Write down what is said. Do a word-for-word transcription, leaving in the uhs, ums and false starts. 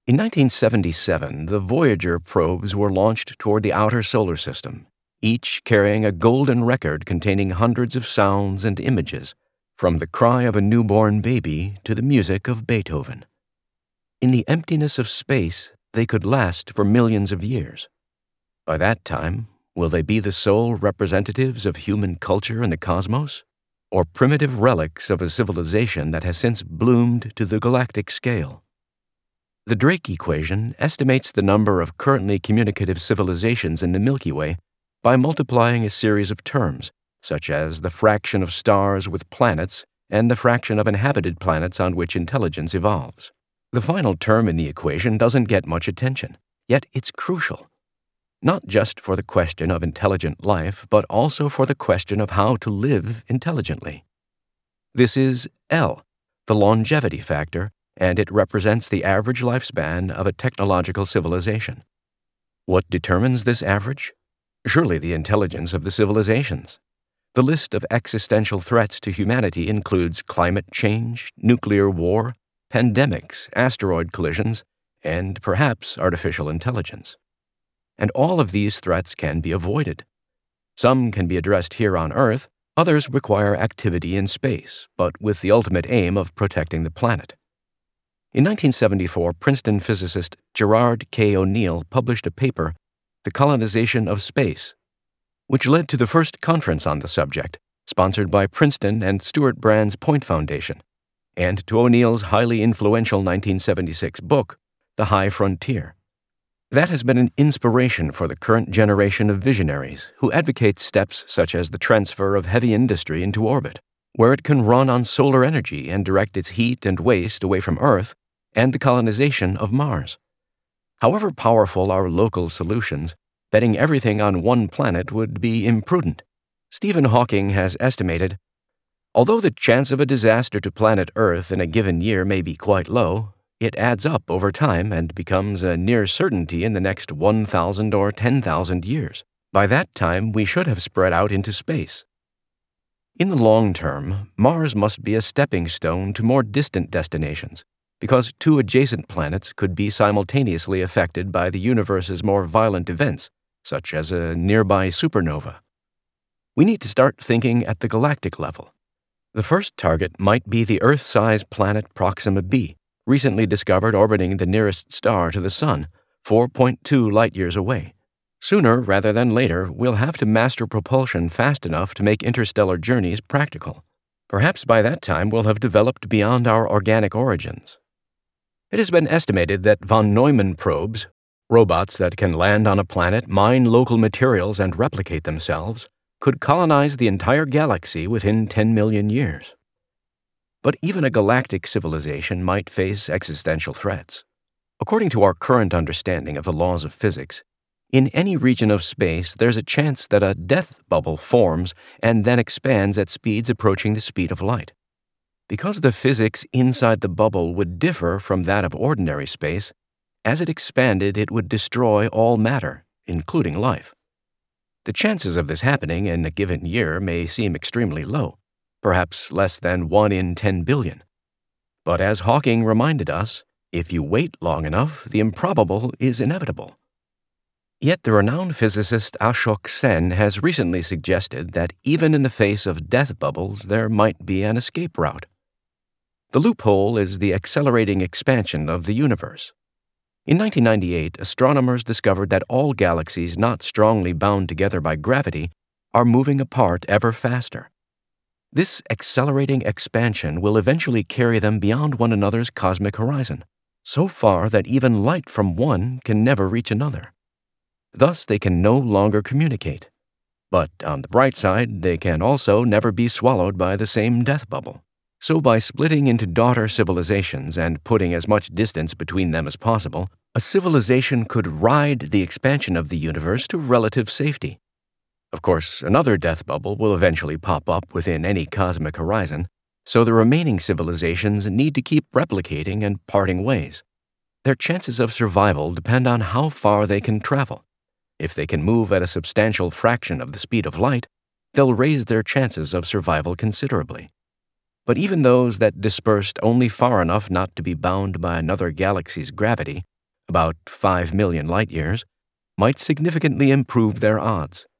In nineteen seventy-seven, the Voyager probes were launched toward the outer solar system, each carrying a golden record containing hundreds of sounds and images, from the cry of a newborn baby to the music of Beethoven. In the emptiness of space, they could last for millions of years. By that time, will they be the sole representatives of human culture in the cosmos, or primitive relics of a civilization that has since bloomed to the galactic scale? The Drake equation estimates the number of currently communicative civilizations in the Milky Way by multiplying a series of terms, such as the fraction of stars with planets and the fraction of inhabited planets on which intelligence evolves. The final term in the equation doesn't get much attention, yet it's crucial, not just for the question of intelligent life, but also for the question of how to live intelligently. This is L, the longevity factor, and it represents the average lifespan of a technological civilization. What determines this average? Surely the intelligence of the civilizations. The list of existential threats to humanity includes climate change, nuclear war, pandemics, asteroid collisions, and perhaps artificial intelligence. And all of these threats can be avoided. Some can be addressed here on Earth, others require activity in space, but with the ultimate aim of protecting the planet. In nineteen seventy-four, Princeton physicist Gerard K. O'Neill published a paper, The Colonization of Space, which led to the first conference on the subject, sponsored by Princeton and Stuart Brand's Point Foundation, and to O'Neill's highly influential nineteen seventy-six book, The High Frontier. That has been an inspiration for the current generation of visionaries who advocate steps such as the transfer of heavy industry into orbit, where it can run on solar energy and direct its heat and waste away from Earth, and the colonization of Mars. However powerful our local solutions, betting everything on one planet would be imprudent. Stephen Hawking has estimated, although the chance of a disaster to planet Earth in a given year may be quite low, it adds up over time and becomes a near certainty in the next one thousand or ten thousand years. By that time, we should have spread out into space. In the long term, Mars must be a stepping stone to more distant destinations, because two adjacent planets could be simultaneously affected by the universe's more violent events, such as a nearby supernova. We need to start thinking at the galactic level. The first target might be the Earth-sized planet Proxima b, recently discovered orbiting the nearest star to the Sun, four point two light-years away. Sooner rather than later, we'll have to master propulsion fast enough to make interstellar journeys practical. Perhaps by that time we'll have developed beyond our organic origins. It has been estimated that von Neumann probes, robots that can land on a planet, mine local materials, and replicate themselves, could colonize the entire galaxy within ten million years. But even a galactic civilization might face existential threats. According to our current understanding of the laws of physics, in any region of space there's a chance that a death bubble forms and then expands at speeds approaching the speed of light. Because the physics inside the bubble would differ from that of ordinary space, as it expanded it would destroy all matter, including life. The chances of this happening in a given year may seem extremely low, perhaps less than one in ten billion. But as Hawking reminded us, if you wait long enough, the improbable is inevitable. Yet the renowned physicist Ashok Sen has recently suggested that even in the face of death bubbles, there might be an escape route. The loophole is the accelerating expansion of the universe. In nineteen ninety-eight, astronomers discovered that all galaxies not strongly bound together by gravity are moving apart ever faster. This accelerating expansion will eventually carry them beyond one another's cosmic horizon, so far that even light from one can never reach another. Thus, they can no longer communicate. But on the bright side, they can also never be swallowed by the same death bubble. So by splitting into daughter civilizations and putting as much distance between them as possible, a civilization could ride the expansion of the universe to relative safety. Of course, another death bubble will eventually pop up within any cosmic horizon, so the remaining civilizations need to keep replicating and parting ways. Their chances of survival depend on how far they can travel. If they can move at a substantial fraction of the speed of light, they'll raise their chances of survival considerably. But even those that dispersed only far enough not to be bound by another galaxy's gravity about five million light-years, might significantly improve their odds.